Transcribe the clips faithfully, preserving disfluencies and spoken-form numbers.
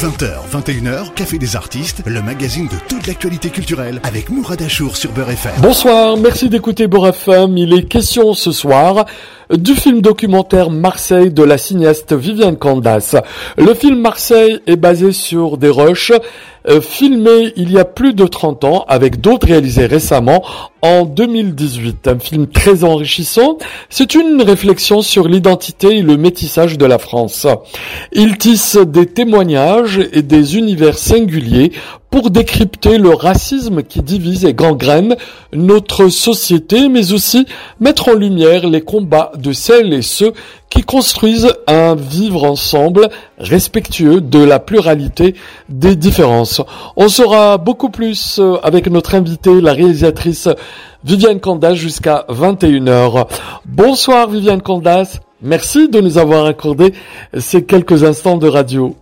vingt heures, vingt et une heures, Café des Artistes, le magazine de toute l'actualité culturelle avec Mourad Achour sur Beurre F M. Bonsoir, merci d'écouter Beurre F M. Il est question ce soir du film documentaire Marseille de la cinéaste Viviane Candas. Le film Marseille est basé sur des rushs euh, filmés il y a plus de trente ans avec d'autres réalisés récemment en deux mille dix-huit. Un film très enrichissant. C'est une réflexion sur l'identité et le métissage de la France. Il tisse des témoignages et des univers singuliers pour décrypter le racisme qui divise et gangrène notre société, mais aussi mettre en lumière les combats de celles et ceux qui construisent un vivre ensemble respectueux de la pluralité des différences. On saura beaucoup plus avec notre invitée, la réalisatrice Viviane Candas, jusqu'à vingt et une heures. Bonsoir Viviane Candas, merci de nous avoir accordé ces quelques instants de radio.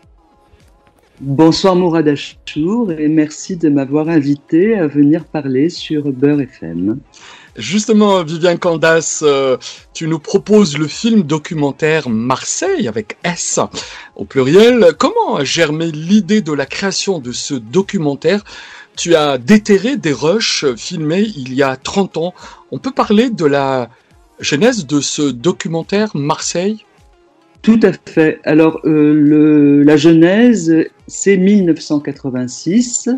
Bonsoir Mourad Achour et merci de m'avoir invité à venir parler sur Beurre F M. Justement, Viviane Candas, euh, tu nous proposes le film documentaire Marseille avec S au pluriel. Comment a germé l'idée de la création de ce documentaire ? Tu as déterré des rushs filmés il y a trente ans. On peut parler de la genèse de ce documentaire Marseille ? Tout à fait. Alors, euh, le, la genèse, c'est mille neuf cent quatre-vingt-six.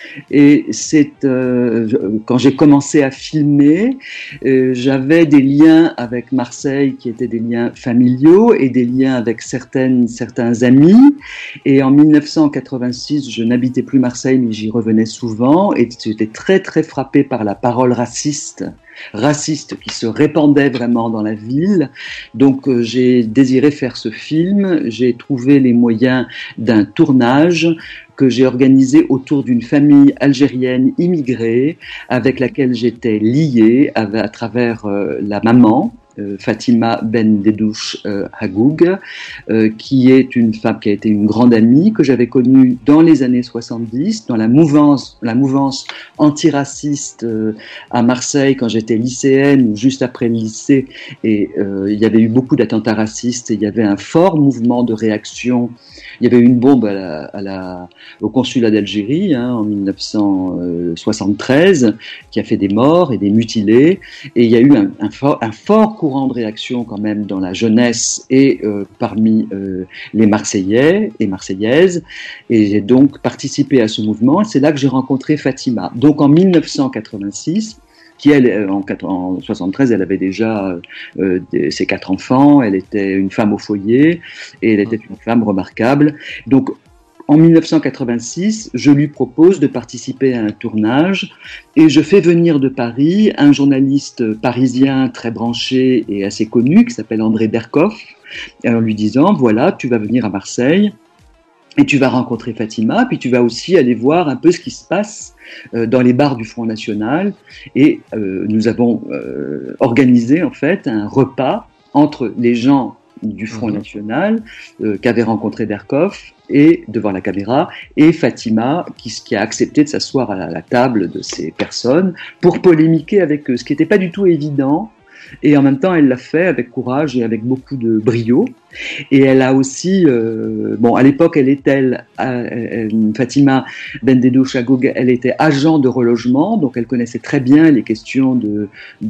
Et c'est euh, quand j'ai commencé à filmer, euh, j'avais des liens avec Marseille qui étaient des liens familiaux et des liens avec certaines certains amis. Et en mille neuf cent quatre-vingt-six, je n'habitais plus Marseille, mais j'y revenais souvent. Et j'étais très très frappé par la parole raciste. raciste qui se répandait vraiment dans la ville. Donc euh, j'ai désiré faire ce film, j'ai trouvé les moyens d'un tournage que j'ai organisé autour d'une famille algérienne immigrée avec laquelle j'étais lié à, à travers euh, la maman, Euh, Fatima Ben Dedouche euh, Hagoug, euh, qui est une femme qui a été une grande amie que j'avais connue dans les années soixante-dix, dans la mouvance, la mouvance antiraciste euh, à Marseille quand j'étais lycéenne ou juste après le lycée. Et euh, il y avait eu beaucoup d'attentats racistes et il y avait un fort mouvement de réaction. Il y avait eu une bombe à la, à la, au consulat d'Algérie hein, en mille neuf cent soixante-treize qui a fait des morts et des mutilés. Et il y a eu un, un, fort, un fort courant de réaction quand même dans la jeunesse et euh, parmi euh, les Marseillais et Marseillaises. Et j'ai donc participé à ce mouvement. C'est là que j'ai rencontré Fatima. Donc en mille neuf cent quatre-vingt-six, qui elle, en, en soixante-treize, elle avait déjà euh, des, ses quatre enfants, elle était une femme au foyer, et elle était une femme remarquable. Donc, en mille neuf cent quatre-vingt-six, je lui propose de participer à un tournage, et je fais venir de Paris un journaliste parisien très branché et assez connu, qui s'appelle André Berkoff, en lui disant, voilà, tu vas venir à Marseille, et tu vas rencontrer Fatima, puis tu vas aussi aller voir un peu ce qui se passe euh, dans les bars du Front National. Et euh, nous avons euh, organisé en fait un repas entre les gens du Front mmh. National euh, qu'avait rencontré Berkoff et devant la caméra et Fatima qui, qui a accepté de s'asseoir à la, à la table de ces personnes pour polémiquer avec eux, ce qui n'était pas du tout évident. Et en même temps, elle l'a fait avec courage et avec beaucoup de brio. Et elle a aussi, euh, bon, à l'époque, elle était, euh, Fatima Ben Dedouche Hagoug, elle était agent de relogement, donc elle connaissait très bien les questions de,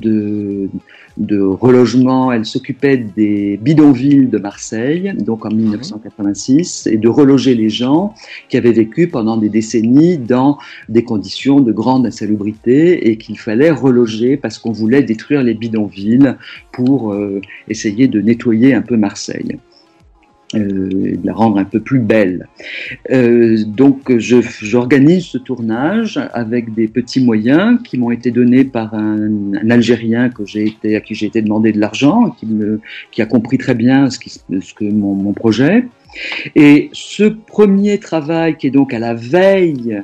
de, de relogement. Elle s'occupait des bidonvilles de Marseille, donc en mille neuf cent quatre-vingt-six, et de reloger les gens qui avaient vécu pendant des décennies dans des conditions de grande insalubrité et qu'il fallait reloger parce qu'on voulait détruire les bidonvilles pour euh, essayer de nettoyer un peu Marseille. Euh, de la rendre un peu plus belle. Euh, donc je, j'organise ce tournage avec des petits moyens qui m'ont été donnés par un, un Algérien que j'ai été, à qui j'ai été demandé de l'argent, qui, me, qui a compris très bien ce, qui, ce que mon, mon projet. Et ce premier travail qui est donc à la veille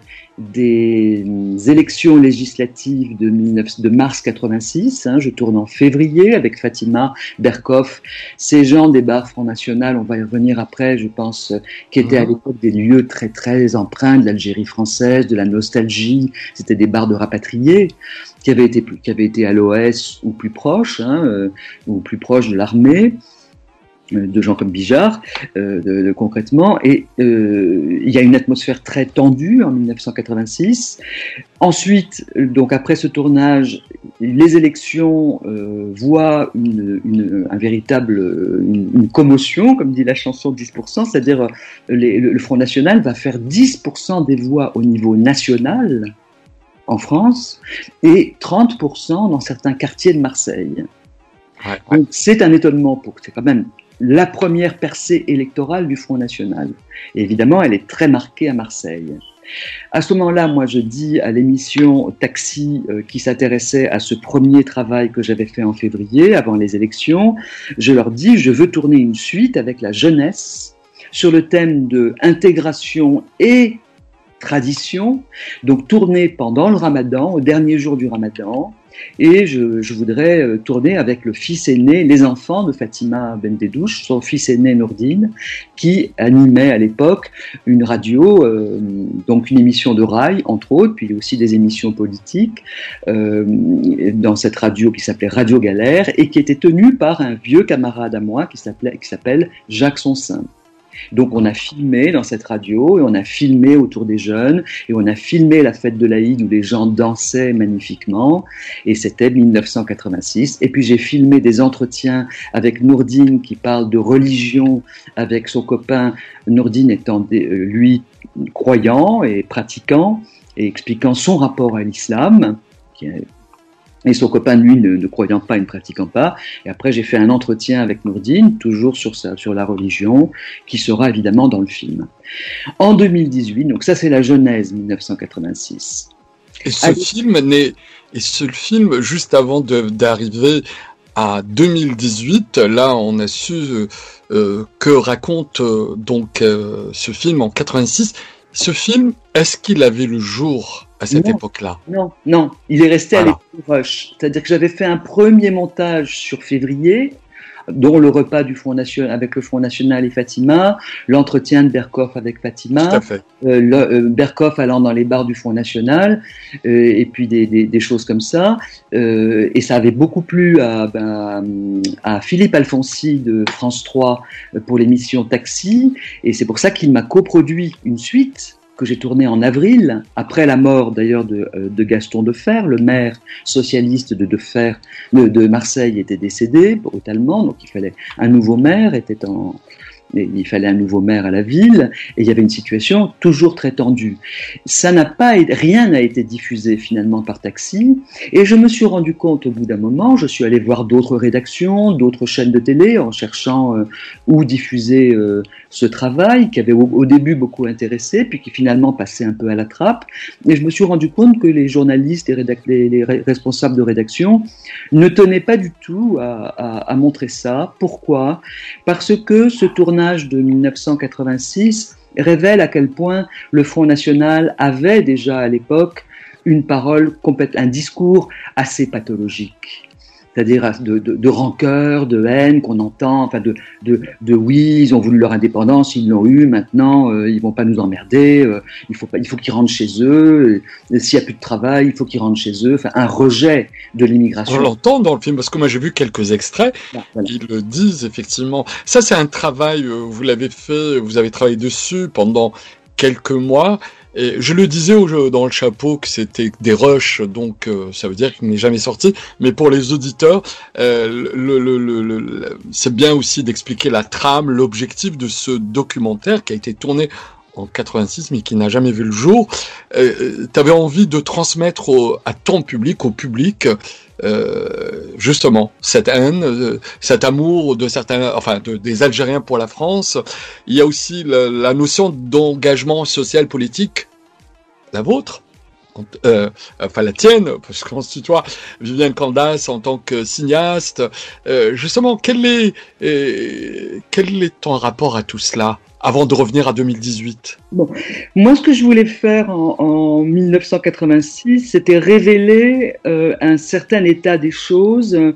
des élections législatives de, de mars quatre-vingt-six, hein, je tourne en février avec Fatima Berkoff, ces gens des bars Front National, on va y revenir après, je pense, qui étaient à l'époque des lieux très très empreints de l'Algérie française, de la nostalgie, c'était des bars de rapatriés qui avaient été, qui avaient été à l'O S ou plus proches, hein, euh, ou plus proches de l'armée. de gens comme Bijard, euh, de, de, concrètement, et euh, il y a une atmosphère très tendue en dix-neuf cent quatre-vingt-six. Ensuite, donc après ce tournage, les élections euh, voient une, une, un véritable, une, une commotion, comme dit la chanson, dix pour cent, c'est-à-dire les, le, le Front National va faire dix pour cent des voix au niveau national en France et trente pour cent dans certains quartiers de Marseille. Ouais, ouais. Donc c'est un étonnement pour, c'est quand même la première percée électorale du Front National. Et évidemment, elle est très marquée à Marseille. À ce moment-là, moi, je dis à l'émission Taxi, euh, qui s'intéressait à ce premier travail que j'avais fait en février, avant les élections, je leur dis, je veux tourner une suite avec la jeunesse sur le thème de intégration et tradition, donc tourner pendant le Ramadan, au dernier jour du Ramadan, et je, je voudrais euh, tourner avec le fils aîné, les enfants de Fatima Bendedouche, son fils aîné Nourdine, qui animait à l'époque une radio, euh, donc une émission de rail, entre autres, puis aussi des émissions politiques, euh, dans cette radio qui s'appelait Radio Galère, et qui était tenue par un vieux camarade à moi qui s'appelait, qui s'appelle Jacques Sonsin. Donc on a filmé dans cette radio, et on a filmé autour des jeunes, et on a filmé la fête de l'Aïd où les gens dansaient magnifiquement, et c'était dix-neuf cent quatre-vingt-six. Et puis j'ai filmé des entretiens avec Nourdine qui parle de religion avec son copain, Nourdine étant des, euh, lui croyant et pratiquant, et expliquant son rapport à l'islam, qui est et son copain, lui, ne, ne croyant pas et ne pratiquant pas. Et après, j'ai fait un entretien avec Nourdine, toujours sur, sa, sur la religion, qui sera évidemment dans le film. En deux mille dix-huit, donc ça c'est la genèse dix-neuf cent quatre-vingt-six. Et ce Allez. film n'est, et ce film, juste avant de, d'arriver à deux mille dix-huit, là on a su euh, que raconte euh, donc euh, ce film en quatre-vingt-six. Ce film, est-ce qu'il avait le jour à cette non, époque-là? Non, non, il est resté voilà. à l'époque rush. C'est-à-dire que j'avais fait un premier montage sur février, dont le repas du Front National avec le Front National et Fatima, l'entretien de Berkoff avec Fatima, Tout à fait. euh, le, euh, Berkoff allant dans les bars du Front National, euh, et puis des, des, des choses comme ça. Euh, et ça avait beaucoup plu à, ben, à Philippe Alfonsi de France trois pour l'émission Taxi, et c'est pour ça qu'il m'a coproduit une suite que j'ai tourné en avril, après la mort d'ailleurs de, de Gaston Defferre, le maire socialiste de Defferre, de, de Marseille était décédé brutalement, donc il fallait un nouveau maire, était en, il fallait un nouveau maire à la ville, et il y avait une situation toujours très tendue. Ça n'a pas, rien n'a été diffusé finalement par Taxi, et je me suis rendu compte au bout d'un moment, je suis allé voir d'autres rédactions, d'autres chaînes de télé, en cherchant euh, où diffuser euh, ce travail, qui avait au, au début beaucoup intéressé, puis qui finalement passait un peu à la trappe, et je me suis rendu compte que les journalistes et rédac- les, les responsables de rédaction ne tenaient pas du tout à, à, à montrer ça. Pourquoi ? Parce que ce tournage de dix-neuf cent quatre-vingt-six révèle à quel point le Front National avait déjà à l'époque une parole, un discours assez pathologique. C'est-à-dire de, de, de rancœur, de haine qu'on entend, enfin de, de, de oui, ils ont voulu leur indépendance, ils l'ont eu, maintenant euh, ils vont pas nous emmerder, euh, il faut pas, il faut qu'ils rentrent chez eux, et, s'il y a plus de travail, il faut qu'ils rentrent chez eux, enfin un rejet de l'immigration. On l'entend dans le film, parce que moi j'ai vu quelques extraits, ah, voilà. Ils le disent effectivement. Ça c'est un travail, euh, vous l'avez fait, vous avez travaillé dessus pendant quelques mois. Et je le disais au, dans le chapeau que c'était des rushs, donc euh, ça veut dire qu'il n'est jamais sorti. Mais pour les auditeurs, euh, le, le, le, le, c'est bien aussi d'expliquer la trame, l'objectif de ce documentaire qui a été tourné en quatre-vingt-six, mais qui n'a jamais vu le jour. Euh, tu avais envie de transmettre au, à ton public, au public, euh, justement cette haine, euh, cet amour de certains, enfin de, des Algériens pour la France. Il y a aussi la, la notion d'engagement social politique, la vôtre, euh, enfin la tienne, parce qu'on se tutoie, Viviane Candace en tant que cinéaste. Euh, justement, quel est, euh, quel est ton rapport à tout cela avant de revenir à deux mille dix-huit? Bon, moi, ce que je voulais faire en, en dix-neuf cent quatre-vingt-six, c'était révéler euh, un certain état des choses, euh,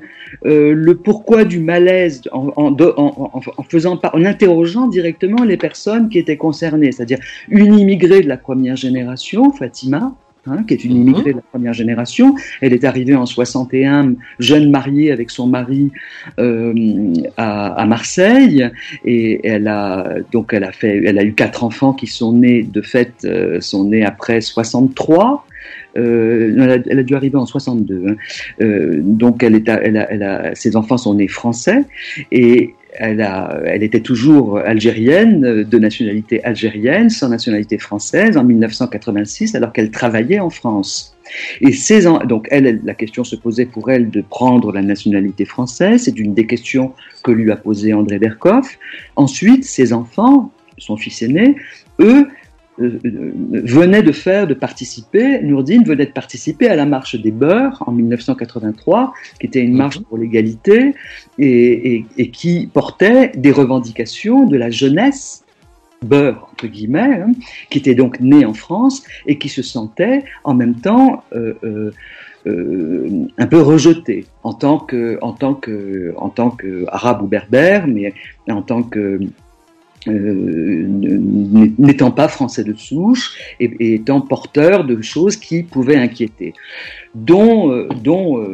le pourquoi du malaise, en, en, en, en faisant, en interrogeant directement les personnes qui étaient concernées, c'est-à-dire une immigrée de la première génération, Fatima, hein, qui est une immigrée de la première génération. Elle est arrivée en soixante et un, jeune mariée avec son mari euh, à, à Marseille, et elle a donc elle a fait, elle a eu quatre enfants qui sont nés de fait, euh, sont nés après soixante-trois. Euh, elle, a, elle a dû arriver en soixante-deux. Hein. Euh, donc elle est, à, elle a, elle a, ses enfants sont nés français et Elle, a, elle était toujours algérienne, de nationalité algérienne, sans nationalité française, en mille neuf cent quatre-vingt-six, alors qu'elle travaillait en France. Et ses en... donc elle, elle, la question se posait pour elle de prendre la nationalité française. C'est une des questions que lui a posé André Berkoff. Ensuite, ses enfants, son fils aîné, eux, Euh, venait de faire, de participer, Nourdine venait de participer à la marche des Beurs en mille neuf cent quatre-vingt-trois, qui était une marche pour l'égalité et, et, et qui portait des revendications de la jeunesse Beurs, entre guillemets, hein, qui était donc née en France et qui se sentait en même temps euh, euh, euh, un peu rejetée en tant que, en tant que, en tant que arabe ou berbère, mais en tant que Euh, n'étant pas français de souche et, et étant porteur de choses qui pouvaient inquiéter, dont, euh, dont euh,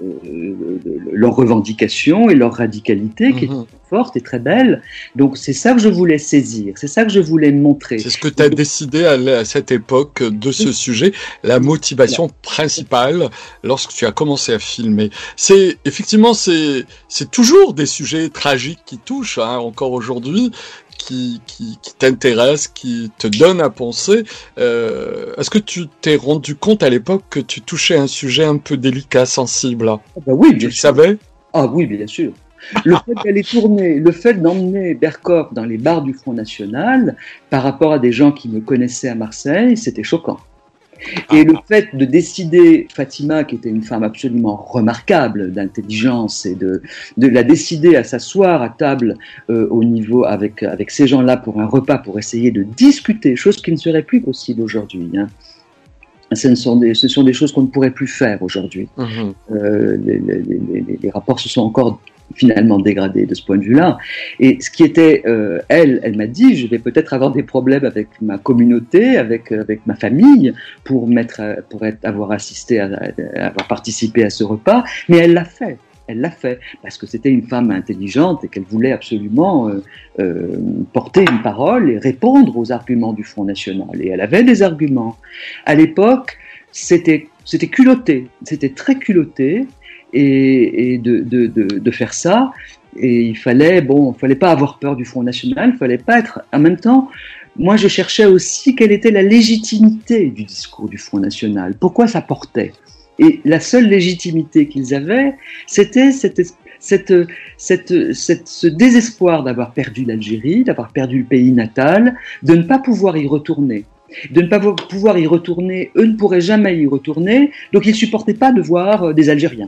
leurs revendications et leur radicalité qui mmh. est forte et très belle. Donc c'est ça que je voulais saisir, c'est ça que je voulais montrer. C'est ce que tu as décidé à, à cette époque de ce sujet, la motivation principale lorsque tu as commencé à filmer. C'est effectivement c'est c'est toujours des sujets tragiques qui touchent hein, encore aujourd'hui. Qui, qui, qui t'intéresse, qui te donne à penser. Euh, est-ce que tu t'es rendu compte à l'époque que tu touchais un sujet un peu délicat, sensible? Ah bah oui, bien tu sûr. le savais? Ah oui, bien sûr. Le fait d'aller tourner, le fait d'emmener Berkoff dans les bars du Front National, par rapport à des gens qui me connaissaient à Marseille, c'était choquant. Et ah. le fait de décider, Fatima, qui était une femme absolument remarquable d'intelligence, et de, de la décider à s'asseoir à table euh, au niveau avec, avec ces gens-là pour un repas, pour essayer de discuter, chose qui ne serait plus possible aujourd'hui. Hein. Ce sont, des, ce sont des choses qu'on ne pourrait plus faire aujourd'hui. Mmh. Euh, les, les, les, les rapports se sont encore finalement dégradés de ce point de vue-là. Et ce qui était, euh, elle, elle m'a dit, je vais peut-être avoir des problèmes avec ma communauté, avec avec ma famille, pour mettre, pour être, avoir assisté, à, à avoir participé à ce repas. Mais elle l'a fait. Elle l'a fait parce que c'était une femme intelligente et qu'elle voulait absolument euh, euh, porter une parole et répondre aux arguments du Front National. Et elle avait des arguments. À l'époque, c'était c'était culotté, c'était très culotté. Et, et de, de, de, de faire ça, et il fallait, bon, il fallait pas avoir peur du Front National, il fallait pas être, en même temps, moi je cherchais aussi quelle était la légitimité du discours du Front National, pourquoi ça portait. Et la seule légitimité qu'ils avaient, c'était cette, cette, cette, cette, ce désespoir d'avoir perdu l'Algérie, d'avoir perdu le pays natal, de ne pas pouvoir y retourner. De ne pas pouvoir y retourner, eux ne pourraient jamais y retourner, donc ils supportaient pas de voir des Algériens.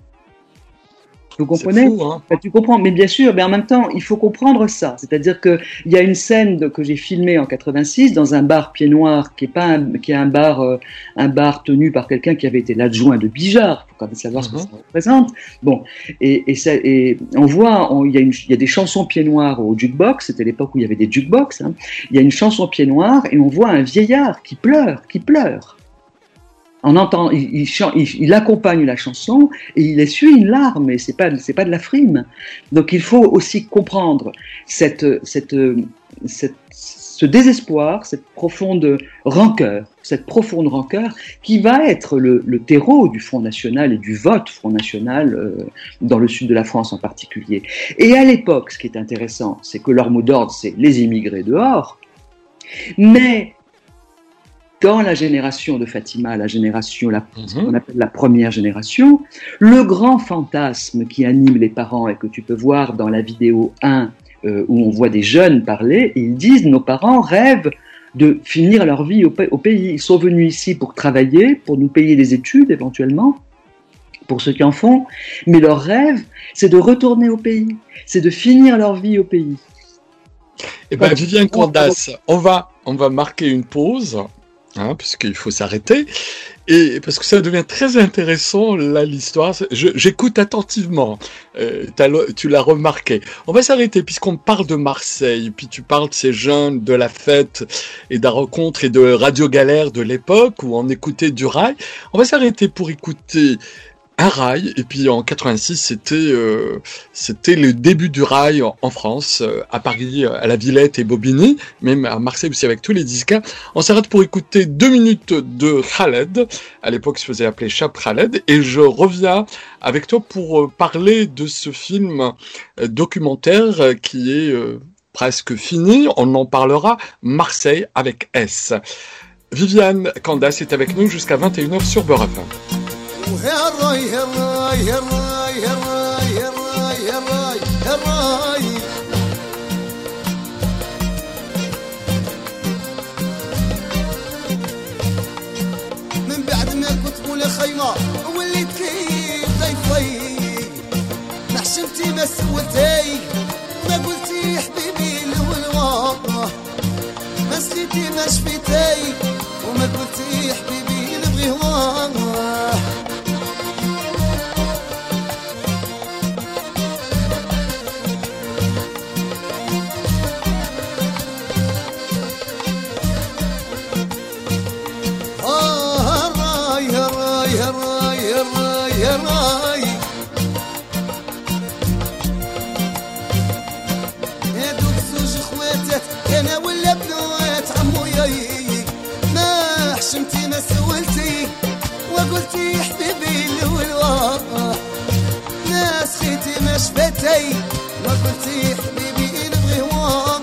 Vous comprenez? Fou, hein. Tu comprends, mais bien sûr, mais en même temps, il faut comprendre ça. C'est-à-dire que il y a une scène de, que j'ai filmée en quatre-vingt-six dans un bar Pied Noir, qui est pas un, qui est un bar, euh, un bar tenu par quelqu'un qui avait été l'adjoint de Bijard. Faut quand même savoir mm-hmm. ce que ça représente. Bon, et, et, ça, et on voit, on, il y a une, il y a des chansons Pied Noir au jukebox. C'était l'époque où il y avait des jukebox. Hein. Il y a une chanson Pied Noir et on voit un vieillard qui pleure, qui pleure. On entend, il, il, il, il accompagne la chanson et il essuie une larme, et c'est pas, c'est pas de la frime. Donc il faut aussi comprendre cette, cette, cette, ce désespoir, cette profonde rancœur, cette profonde rancœur qui va être le, le terreau du Front National et du vote Front National euh, dans le sud de la France en particulier. Et à l'époque, ce qui est intéressant, c'est que leur mot d'ordre, c'est les immigrés dehors, mais dans la génération de Fatima, la génération, la, mmh. ce qu'on appelle la première génération, le grand fantasme qui anime les parents et que tu peux voir dans la vidéo un, euh, où on voit des jeunes parler, et ils disent, nos parents rêvent de finir leur vie au, au pays. Ils sont venus ici pour travailler, pour nous payer les études éventuellement, pour ceux qui en font, mais leur rêve, c'est de retourner au pays, c'est de finir leur vie au pays. Eh ben, Viviane Candace, on va, on va marquer une pause. hein, puisqu'il faut s'arrêter. Et parce que ça devient très intéressant, là, l'histoire. Je, j'écoute attentivement. Euh, tu l'as remarqué. On va s'arrêter puisqu'on parle de Marseille. Puis tu parles de ces jeunes, de la fête et de la rencontre et de Radio Galère de l'époque où on écoutait du rail. On va s'arrêter pour écouter un rail, et puis en quatre-vingt-six, c'était euh, c'était le début du rail en, en France, euh, à Paris, à la Villette et Bobigny, même à Marseille aussi avec tous les disques. On s'arrête pour écouter deux minutes de Khaled, à l'époque se faisait appeler Chap Khaled, et je reviens avec toi pour euh, parler de ce film euh, documentaire euh, qui est euh, presque fini, on en parlera, Marseille avec S. Viviane Candace est avec nous jusqu'à vingt et une heures sur Beurre F M. هراي هراي هراي هراي هراي هراي هراي من بعد ما كنت مولا خيمة وليت كيف ضيفي ما حشمتي ما سولتي ما قلتي حبيبي الولوى ما سليتي ما شفيتي وما قلتي حبيبي نبغي هواه انا ولا بنات عموياي ما حشمتي ما سولتي وقلتي حبيبي الولوى ما سخيتي ما شفتي وقلتي حبيبي نبغي هواه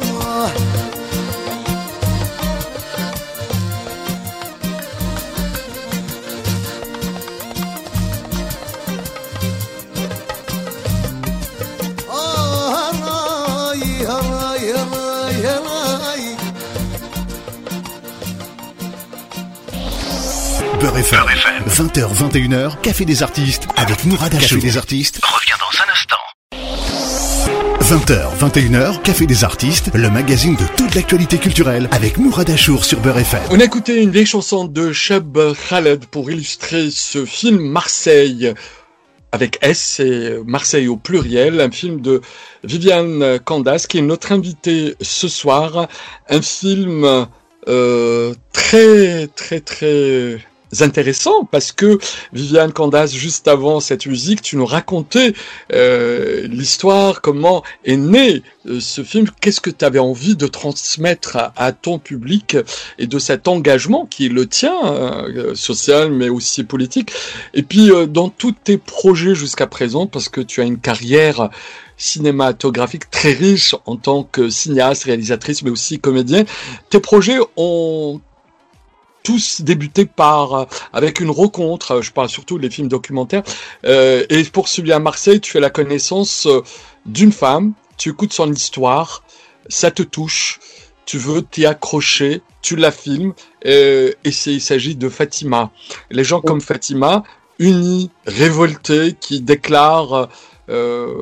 Beurre F M, vingt heures vingt et une heures, Café des Artistes avec Mourad Achour. Café des Artistes revient dans un instant. vingt heures vingt et une heures, Café des Artistes, le magazine de toute l'actualité culturelle avec Mourad Achour sur Beurre F M. On a écouté une vieille chanson de Chab Khaled pour illustrer ce film Marseille avec S et Marseille au pluriel, un film de Viviane Candace qui est notre invitée ce soir, un film euh, très très très intéressant parce que Viviane Candace, juste avant cette musique, tu nous racontais euh, l'histoire, comment est né euh, ce film, qu'est-ce que tu avais envie de transmettre à, à ton public et de cet engagement qui est le tien, euh, social mais aussi politique. Et puis euh, dans tous tes projets jusqu'à présent, parce que tu as une carrière cinématographique très riche en tant que cinéaste, réalisatrice mais aussi comédien, tes projets ont tous débuté par avec une rencontre, je parle surtout des films documentaires, euh, et pour celui à Marseille, tu fais la connaissance d'une femme, tu écoutes son histoire, ça te touche, tu veux t'y accrocher, tu la filmes, euh, et c'est, il s'agit de Fatima. Les gens comme Fatima, unis, révoltés, qui déclarent euh,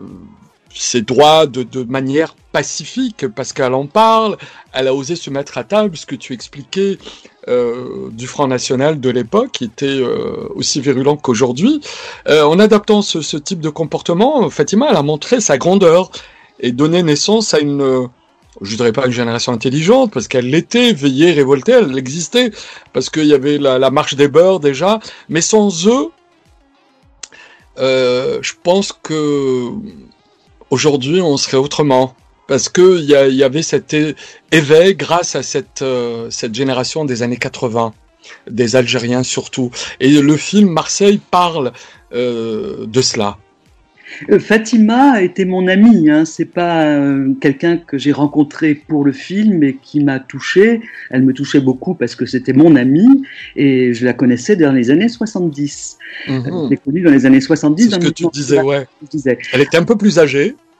ses droits de, de manière pacifique, parce qu'elle en parle, elle a osé se mettre à table, ce que tu expliquais euh, du Front National de l'époque, qui était euh, aussi virulent qu'aujourd'hui. Euh, en adaptant ce, ce type de comportement, Fatima, elle a montré sa grandeur et donné naissance à une, je dirais pas une génération intelligente, parce qu'elle l'était, veillée, révoltée, elle existait, parce qu'il y avait la, la marche des beurs déjà, mais sans eux, euh, je pense que aujourd'hui, on serait autrement, parce que il y, y avait cet é- éveil grâce à cette euh, cette génération des années quatre-vingts, des Algériens surtout. Et le film Marseille parle euh, de cela. Fatima était mon amie, hein. C'est pas euh, quelqu'un que j'ai rencontré pour le film et qui m'a touchée. Elle me touchait beaucoup parce que c'était mon amie et je la connaissais dans les années soixante-dix. Mmh. Je l'ai connue dans les années soixante-dix. C'est ce que tu disais, ouais. Disais. Elle était un peu plus âgée.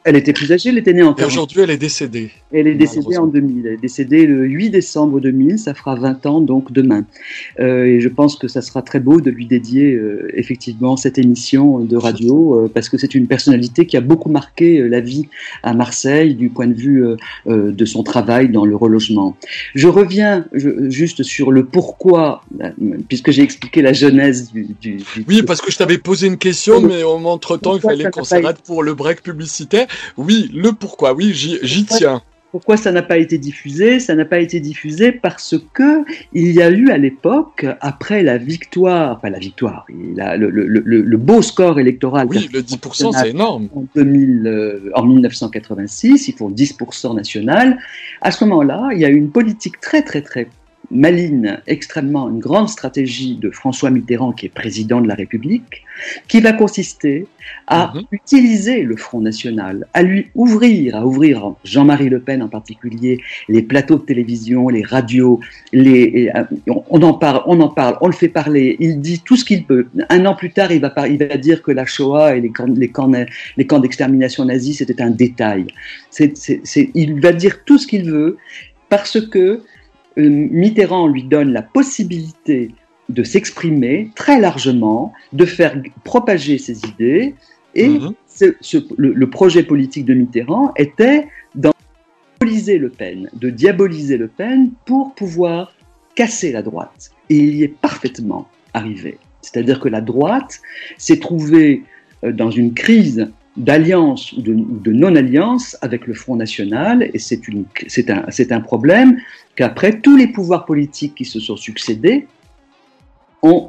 Elle était plus âgée, elle était née en Et quarante. aujourd'hui, elle est décédée. Elle est décédée en deux mille. Elle est décédée le huit décembre deux mille. Ça fera vingt ans, donc demain. Euh, et je pense que ça sera très beau de lui dédier euh, effectivement cette émission de radio, euh, parce que c'est une personnalité qui a beaucoup marqué euh, la vie à Marseille du point de vue euh, euh, de son travail dans le relogement. Je reviens je, juste sur le pourquoi, euh, puisque j'ai expliqué la genèse du... du, du oui, parce que je t'avais posé une question, mais entre-temps, il fallait qu'on s'arrête pour le break publicitaire. Oui, le pourquoi, oui, j'y, j'y tiens. Pourquoi ça n'a pas été diffusé ? Ça n'a pas été diffusé parce que il y a eu à l'époque, après la victoire, enfin la victoire, la, le, le, le, le beau score électoral. Oui, le dix pour cent, c'est énorme. En, deux mille, euh, en mille neuf cent quatre-vingt-six, ils font dix pour cent national. À ce moment-là, il y a eu une politique très très très maligne, extrêmement, une grande stratégie de François Mitterrand, qui est président de la République, qui va consister à mmh. utiliser le Front National, à lui ouvrir, à ouvrir Jean-Marie Le Pen en particulier, les plateaux de télévision, les radios, les, on, on en parle, on en parle, on le fait parler, il dit tout ce qu'il peut. Un an plus tard, il va, par, il va dire que la Shoah et les camps, les camps, les camps d'extermination nazis, c'était un détail. C'est, c'est, c'est, il va dire tout ce qu'il veut parce que Mitterrand lui donne la possibilité de s'exprimer très largement, de faire propager ses idées, et mmh. ce, ce, le, le projet politique de Mitterrand était de diaboliser Le Pen, de diaboliser Le Pen pour pouvoir casser la droite. Et il y est parfaitement arrivé. C'est-à-dire que la droite s'est trouvée dans une crise d'alliance ou de, ou de non-alliance avec le Front National, et c'est, une, c'est, un, c'est un problème qu'après, tous les pouvoirs politiques qui se sont succédés ont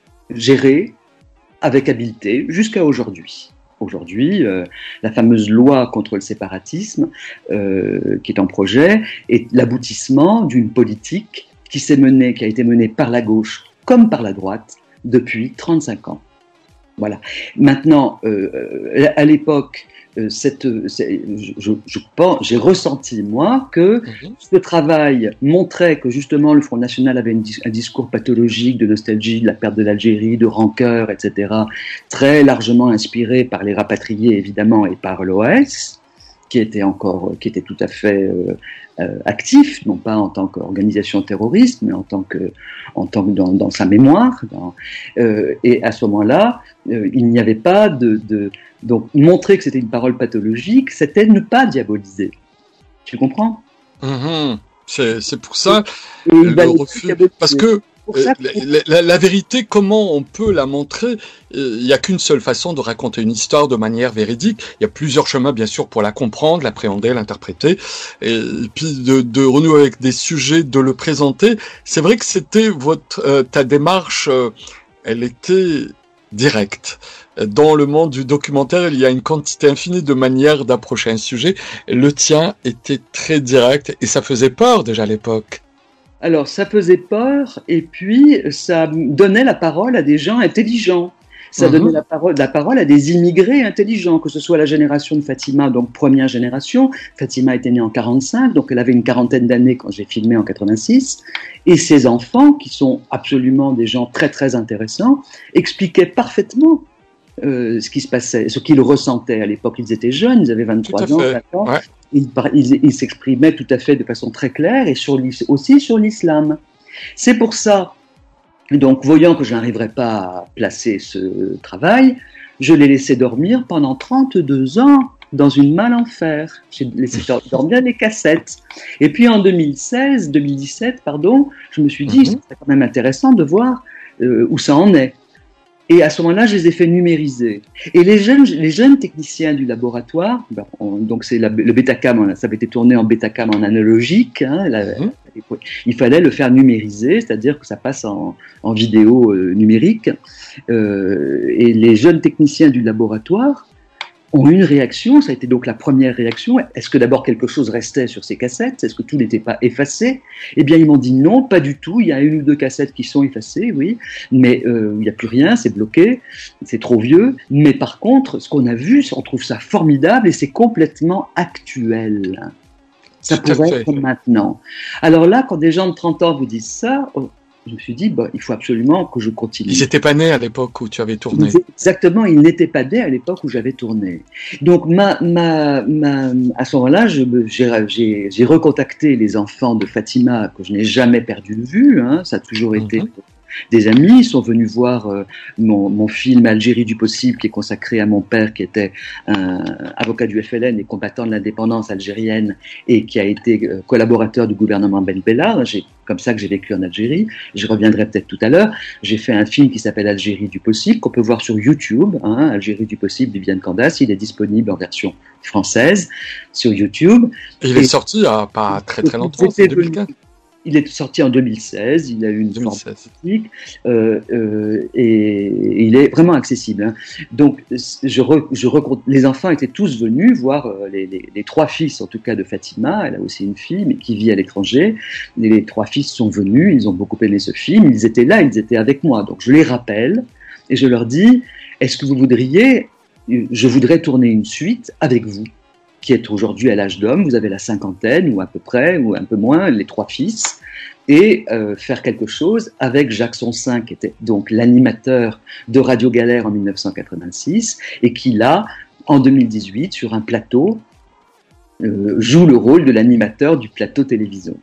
géré avec habileté jusqu'à aujourd'hui. Aujourd'hui, euh, la fameuse loi contre le séparatisme euh, qui est en projet est l'aboutissement d'une politique qui s'est menée, qui a été menée par la gauche comme par la droite depuis trente-cinq ans. Voilà. Maintenant, euh, à l'époque, euh, cette, c'est, je, je pense, j'ai ressenti moi que mmh. ce travail montrait que justement le Front National avait une, un discours pathologique de nostalgie, de la perte de l'Algérie, de rancœur, et cetera, très largement inspiré par les rapatriés évidemment et par l'O S, qui était encore, qui était tout à fait euh, euh, actif, non pas en tant qu'organisation terroriste, mais en tant que, en tant que dans, dans sa mémoire. Dans, euh, et à ce moment-là, euh, il n'y avait pas de, de, donc montrer que c'était une parole pathologique, c'était ne pas diaboliser. Tu comprends ? Mmh, c'est, c'est pour ça et, et le refus, parce que Euh, la, la, la vérité, comment on peut la montrer ? Il n'y a qu'une seule façon de raconter une histoire de manière véridique. Il y a plusieurs chemins, bien sûr, pour la comprendre, l'appréhender, l'interpréter, et, et puis de, de renouer avec des sujets, de le présenter. C'est vrai que c'était votre euh, ta démarche, euh, elle était directe. Dans le monde du documentaire, il y a une quantité infinie de manières d'approcher un sujet. Le tien était très direct, et ça faisait peur déjà à l'époque. Alors, ça faisait peur, et puis ça donnait la parole à des gens intelligents. Ça mmh. donnait la parole, la parole à des immigrés intelligents, que ce soit la génération de Fatima, donc première génération. Fatima était née en quarante-cinq, donc elle avait une quarantaine d'années quand j'ai filmé en quatre-vingt-six. Et ses enfants, qui sont absolument des gens très très intéressants, expliquaient parfaitement euh, ce qui se passait, ce qu'ils ressentaient. À l'époque, ils étaient jeunes, ils avaient vingt-trois ans, vingt ans. Ouais. Ils, ils, ils s'exprimaient tout à fait de façon très claire et sur, aussi sur l'islam. C'est pour ça, donc voyant que je n'arriverais pas à placer ce travail, je l'ai laissé dormir pendant trente-deux ans dans une malle en fer. J'ai laissé dormir les cassettes. Et puis en deux mille seize, deux mille dix-sept, pardon, je me suis dit, mm-hmm. c'est quand même intéressant de voir euh, où ça en est. Et à ce moment-là, je les ai fait numériser. Et les jeunes, les jeunes techniciens du laboratoire, ben, on, donc c'est la, le Betacam, ça avait été tourné en Betacam en analogique. Hein, la, mmh. Il fallait le faire numériser, c'est-à-dire que ça passe en, en vidéo euh, numérique. Euh, et les jeunes techniciens du laboratoire ont eu une réaction. Ça a été donc la première réaction. Est-ce que d'abord quelque chose restait sur ces cassettes ? Est-ce que tout n'était pas effacé ? Eh bien, ils m'ont dit non, pas du tout. Il y a une ou deux cassettes qui sont effacées, oui, mais euh, il n'y a plus rien, c'est bloqué, c'est trop vieux. Mais par contre, ce qu'on a vu, on trouve ça formidable et c'est complètement actuel. Ça pourrait être maintenant. Alors là, quand des gens de trente ans vous disent ça, je me suis dit, bah, il faut absolument que je continue. Ils n'étaient pas nés à l'époque où tu avais tourné. Exactement, ils n'étaient pas nés à l'époque où j'avais tourné. Donc, ma, ma, ma, à ce moment-là, je, j'ai, j'ai, j'ai recontacté les enfants de Fatima que je n'ai jamais perdu de vue. Hein, ça a toujours été mm-hmm. des amis. Ils sont venus voir euh, mon, mon film Algérie du possible, qui est consacré à mon père, qui était un avocat du F L N et combattant de l'indépendance algérienne, et qui a été euh, collaborateur du gouvernement Ben Bella. J'ai comme ça que j'ai vécu en Algérie. Je reviendrai peut-être tout à l'heure. J'ai fait un film qui s'appelle Algérie du possible, qu'on peut voir sur YouTube, hein, Algérie du possible, Viviane Candace. Il est disponible en version française sur YouTube. Et il est et sorti il n'y a pas très très longtemps, c'est deux mille quinze. Il est sorti en deux mille seize, il a eu une deux mille seize. forme politique, euh, euh, et, et il est vraiment accessible. Hein. Donc, je, re, je re, les enfants étaient tous venus voir euh, les, les, les trois fils, en tout cas de Fatima. Elle a aussi une fille, mais qui vit à l'étranger. Et les trois fils sont venus, ils ont beaucoup aimé ce film. Ils étaient là, ils étaient avec moi. Donc, je les rappelle et je leur dis, est-ce que vous voudriez, je voudrais tourner une suite avec vous, qui est aujourd'hui à l'âge d'homme, vous avez la cinquantaine, ou à peu près, ou un peu moins, les trois fils, et euh, faire quelque chose avec Jacques Sonsin, qui était donc l'animateur de Radio Galère en dix-neuf cent quatre-vingt-six, et qui là, en deux mille dix-huit, sur un plateau, euh, joue le rôle de l'animateur du plateau télévision.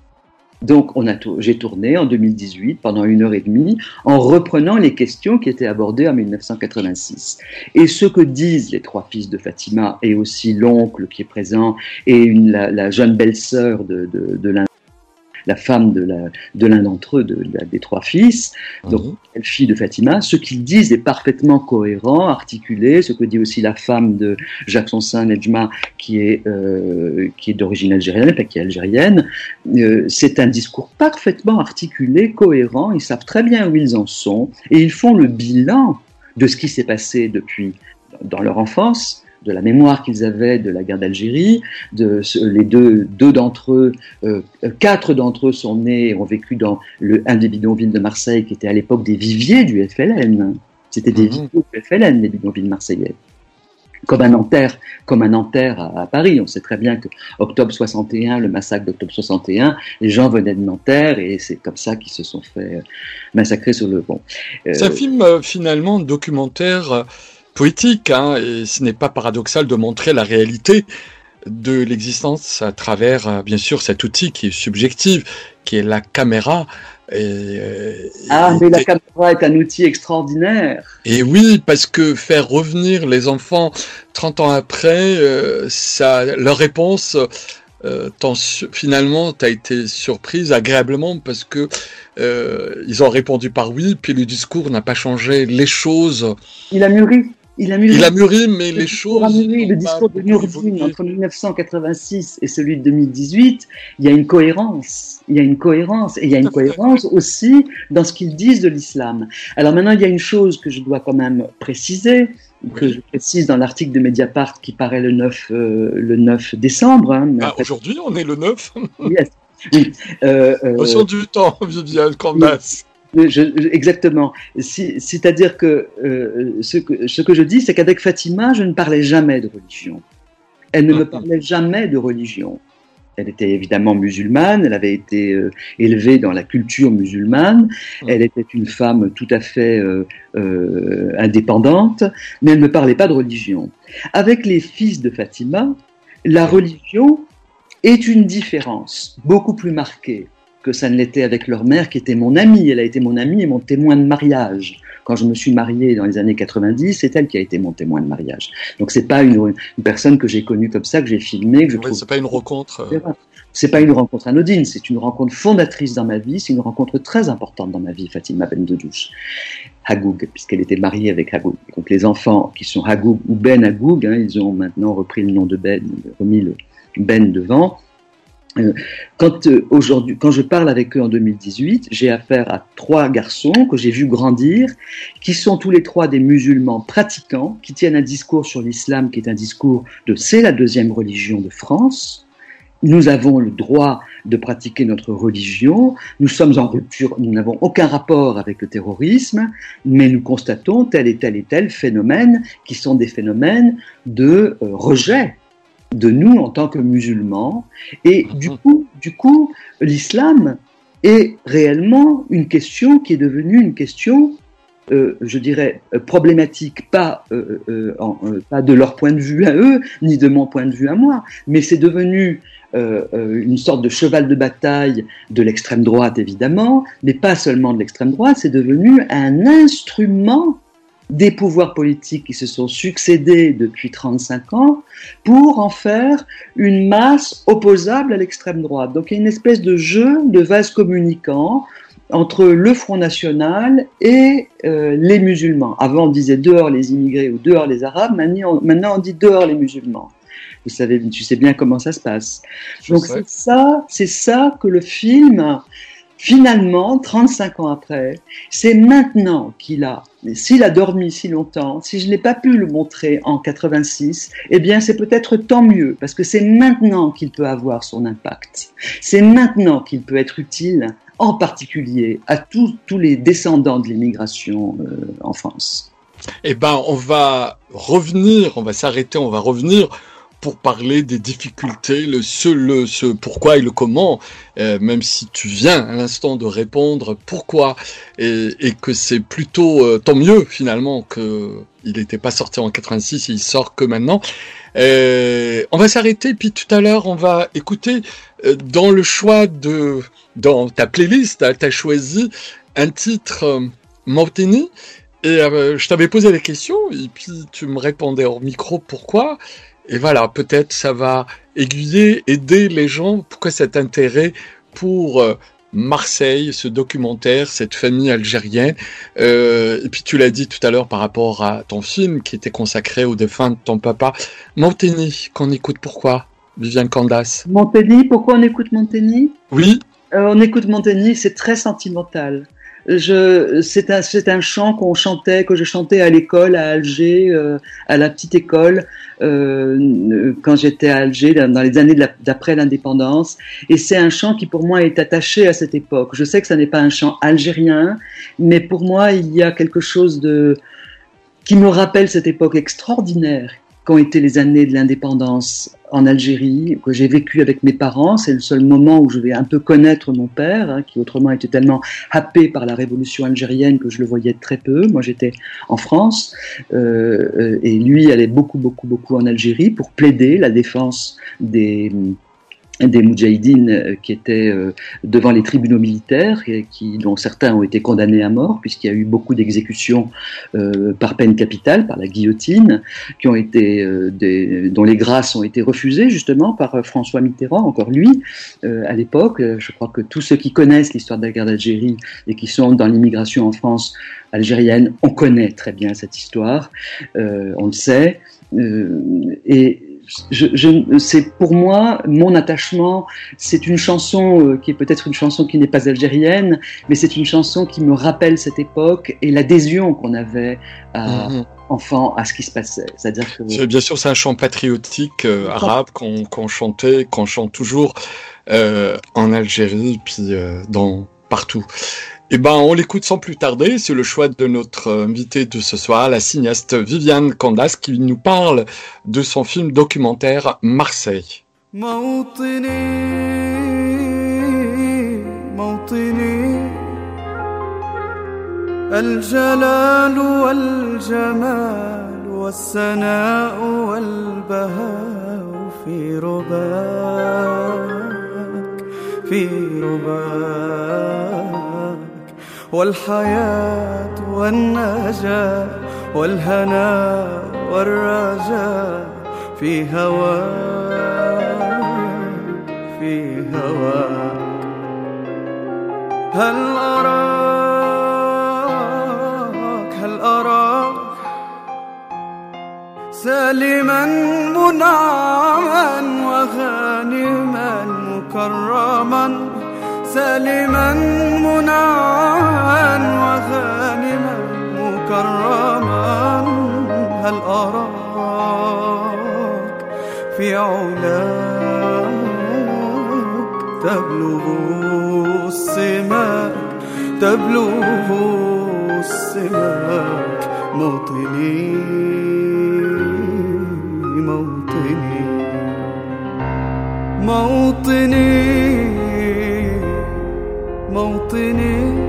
Donc, on a to- j'ai tourné en deux mille dix-huit pendant une heure et demie en reprenant les questions qui étaient abordées en dix-neuf cent quatre-vingt-six. Et ce que disent les trois fils de Fatima, et aussi l'oncle qui est présent, et une, la, la jeune belle-sœur de, de, de l'un, la femme de, la, de l'un d'entre eux, de, de, des trois fils, mmh. donc la fille de Fatima, ce qu'ils disent est parfaitement cohérent, articulé, ce que dit aussi la femme de Jacques Sonsin, Nedjma, qui est, euh, qui est d'origine algérienne, enfin, qui est algérienne. Euh, c'est un discours parfaitement articulé, cohérent, ils savent très bien où ils en sont, et ils font le bilan de ce qui s'est passé depuis, dans leur enfance, de la mémoire qu'ils avaient de la guerre d'Algérie. De, les deux, deux d'entre eux, euh, quatre d'entre eux sont nés et ont vécu dans le, un des bidonvilles de Marseille, qui était à l'époque des viviers du F L N. C'était des mmh. viviers du F L N, les bidonvilles marseillais. Comme un Nanterre, comme un Nanterre à, à Paris. On sait très bien que octobre soixante et un, le massacre d'octobre soixante et un, les gens venaient de Nanterre et c'est comme ça qu'ils se sont fait massacrer sur le pont. Euh, c'est un film euh, finalement documentaire euh, poétique, hein, et ce n'est pas paradoxal de montrer la réalité de l'existence à travers, euh, bien sûr, cet outil qui est subjectif, qui est la caméra. Et, et, ah, mais la caméra est un outil extraordinaire. Et oui, parce que faire revenir les enfants trente ans après, euh, ça, leur réponse, euh, finalement, t'as été surprise agréablement parce que euh, ils ont répondu par oui, puis le discours n'a pas changé les choses. Il a mûri. Il a mûri, il a mûri mais le les choses... A mûri. Le discours de Nourdine entre dix-neuf cent quatre-vingt-six et celui de deux mille dix-huit, il y a une cohérence. Il y a une cohérence. Et il y a une cohérence aussi dans ce qu'ils disent de l'islam. Alors maintenant, il y a une chose que je dois quand même préciser, que oui. je précise dans l'article de Mediapart qui paraît le neuf, euh, le neuf décembre. Hein, ah, après... Aujourd'hui, on est le neuf. Yes. Oui. Euh, euh... Notion du temps, Viviane Candace. Oui. Je, je, exactement. Si, c'est-à-dire que, euh, ce que ce que je dis, c'est qu'avec Fatima, je ne parlais jamais de religion. Elle ne me parlait jamais de religion. Elle était évidemment musulmane, elle avait été euh, élevée dans la culture musulmane, elle était une femme tout à fait euh, euh, indépendante, mais elle ne me parlait pas de religion. Avec les fils de Fatima, la religion est une différence beaucoup plus marquée que ça ne l'était avec leur mère, qui était mon amie. Elle a été mon amie et mon témoin de mariage. Quand je me suis marié dans les années quatre-vingt-dix, c'est elle qui a été mon témoin de mariage. Donc c'est pas une, une personne que j'ai connue comme ça, que j'ai filmée, que je oui, trouve... c'est pas une rencontre... Euh... C'est pas une rencontre anodine, c'est une rencontre fondatrice dans ma vie, c'est une rencontre très importante dans ma vie, Fatima Ben Deddouche. Hagoug, puisqu'elle était mariée avec Hagoug. Donc les enfants qui sont Hagoug ou Ben Hagoug, hein, ils ont maintenant repris le nom de Ben, remis le Ben devant. Quand, euh, aujourd'hui, quand je parle avec eux en deux mille dix-huit, j'ai affaire à trois garçons que j'ai vus grandir, qui sont tous les trois des musulmans pratiquants, qui tiennent un discours sur l'islam qui est un discours de « c'est la deuxième religion de France ». Nous avons le droit de pratiquer notre religion, nous sommes en rupture, nous n'avons aucun rapport avec le terrorisme, mais nous constatons tel et tel et tel phénomène qui sont des phénomènes de euh, rejet de nous en tant que musulmans. Et du coup, du coup, l'islam est réellement une question qui est devenue une question, euh, je dirais, problématique, pas, euh, euh, en, euh, pas de leur point de vue à eux, ni de mon point de vue à moi, mais c'est devenu euh, euh, une sorte de cheval de bataille de l'extrême droite, évidemment, mais pas seulement de l'extrême droite, c'est devenu un instrument des pouvoirs politiques qui se sont succédés depuis trente-cinq ans pour en faire une masse opposable à l'extrême droite. Donc il y a une espèce de jeu de vase communicant entre le Front National et euh, les musulmans. Avant on disait dehors les immigrés ou dehors les arabes, maintenant on, maintenant on dit dehors les musulmans. Vous savez, tu sais bien comment ça se passe. Je Donc sais. c'est ça, c'est ça que le film, finalement, trente-cinq ans après, c'est maintenant qu'il a, s'il a dormi si longtemps, si je n'ai pas pu le montrer en quatre-vingt-six, eh bien c'est peut-être tant mieux, parce que c'est maintenant qu'il peut avoir son impact. C'est maintenant qu'il peut être utile, en particulier à tous, tous les descendants de l'immigration euh, en France. Eh ben, on va revenir, on va s'arrêter, on va revenir pour parler des difficultés, le ce, le ce, pourquoi et le comment, euh, même si tu viens à l'instant de répondre pourquoi, et, et que c'est plutôt euh, tant mieux finalement que il n'était pas sorti en quatre-vingt-six, il sort que maintenant. Euh, on va s'arrêter, puis tout à l'heure on va écouter euh, dans le choix de, dans ta playlist, hein, tu as choisi un titre euh, Mauritanie, et euh, je t'avais posé la question, et puis tu me répondais hors micro pourquoi. Et voilà, peut-être ça va aiguiller, aider les gens. Pourquoi cet intérêt pour euh, Marseille, ce documentaire, cette famille algérienne. Euh, et puis tu l'as dit tout à l'heure par rapport à ton film qui était consacré au défunt de ton papa. Mauritanie, qu'on écoute pourquoi, Viviane Candace? Mauritanie, pourquoi on écoute Mauritanie? Oui. Euh, on écoute Mauritanie, c'est très sentimental. Je, c'est un, c'est un chant qu'on chantait, que je chantais à l'école à Alger, euh, à la petite école, euh, quand j'étais à Alger, dans les années de la, d'après l'indépendance. Et c'est un chant qui, pour moi, est attaché à cette époque. Je sais que ça n'est pas un chant algérien, mais pour moi, il y a quelque chose de, qui me rappelle cette époque extraordinaire qu'ont été les années de l'indépendance en Algérie, que j'ai vécu avec mes parents. C'est le seul moment où je vais un peu connaître mon père, hein, qui autrement était tellement happé par la révolution algérienne que je le voyais très peu. Moi, j'étais en France, euh, et lui allait beaucoup, beaucoup, beaucoup en Algérie pour plaider la défense des... des moudjahidines qui étaient devant les tribunaux militaires, et qui, dont certains ont été condamnés à mort, puisqu'il y a eu beaucoup d'exécutions euh, par peine capitale, par la guillotine, qui ont été, euh, des, dont les grâces ont été refusées justement par François Mitterrand, encore lui, euh, à l'époque. Je crois que tous ceux qui connaissent l'histoire de la guerre d'Algérie et qui sont dans l'immigration en France algérienne, on connaît très bien cette histoire, euh, on le sait, euh, et Je, je, c'est pour moi mon attachement. C'est une chanson euh, qui est peut-être une chanson qui n'est pas algérienne, mais c'est une chanson qui me rappelle cette époque et l'adhésion qu'on avait à, mmh. enfant à ce qui se passait. C'est-à-dire que c'est, bien sûr, c'est un chant patriotique euh, arabe qu'on, qu'on chantait, qu'on chante toujours euh, en Algérie, puis euh, dans partout. Eh ben, on l'écoute sans plus tarder. C'est le choix de notre invitée de ce soir, la cinéaste Viviane Candace, qui nous parle de son film documentaire Marseille. موطني موطني الجلال والجمال والسناء والبهاء في رباك في رباك والحياة والنجاة والهناء والرجاء في هواك في هواك هل أراك هل أراك سالما منعما وغانما مكرما سالما منعما وغانما مكرما هل أراك في علاك تبلغ السماك تبلغ السماك موطني موطني موطني موطني